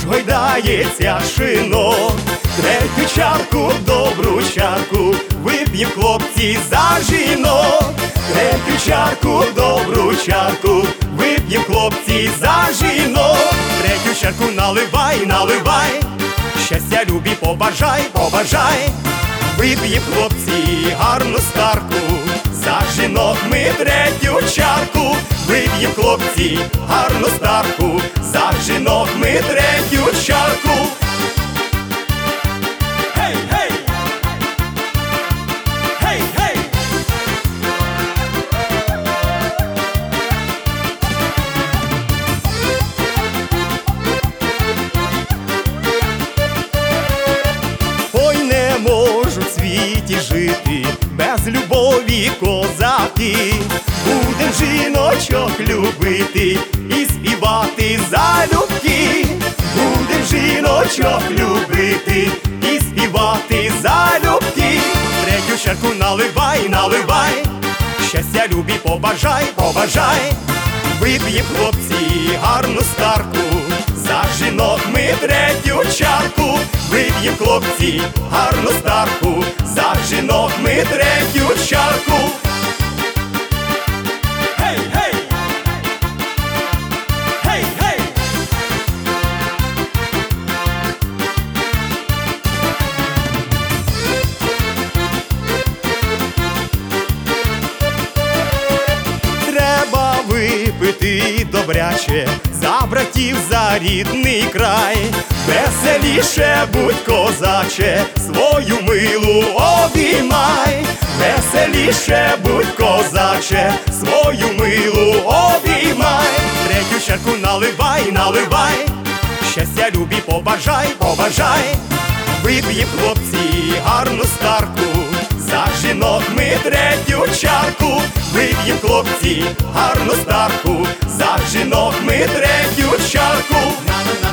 гойдається шино. Третю чарку, добру чарку, вип'єм, хлопці, за жінок. Третю чарку, добру чарку, вип'єм, хлопці, за жінок. Третю чарку наливай, наливай, щастя любі побажай, побажай. Вип'єм, хлопці, гарну старку, за жінок ми третю чарку. Вип'єм, хлопці, гарну старку, за жінок ми третю чарку. Гей, гей! Гей, гей! Ой, не можу в світі жити без любові, козаки. Будем жіночок любити і співати залюбки. Будем жіночок любити і співати залюбки. Третю чарку наливай, наливай, щастя любі побажай, побажай. Вип'єм, хлопці, гарну старку, за жінок ми третю чарку. Вип'єм, хлопці, гарну старку, за жінок ми третю чарку. Гей, гей! Гей, гей! Треба випити добряче за братів, за рідний край. Веселіше будь, козаче, свою милу обіймай. Веселіше будь, козаче, свою милу обіймай. Третю чарку наливай, наливай, щастя любі побажай, побажай. Вип'єм, хлопці, гарну старку, за жінок ми третю чарку. Вип'єм, хлопці, гарну старку, за жінок ми третю чарку.